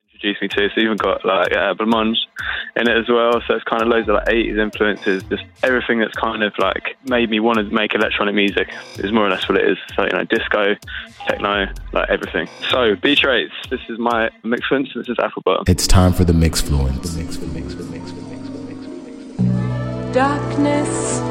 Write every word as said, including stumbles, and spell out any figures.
introduced me to. It's even got like uh, Blancmange in it as well, so it's kind of loads of like eighties influences, just everything that's kind of like made me want to make electronic music is more or less what it is. So, you know, disco, techno, like everything. So B-Trace, this is my Mixfluence, this is Applebottom. It's time for the Mixfluence. The mix, the mix, the mix, the mix, the mix, the mix. Darkness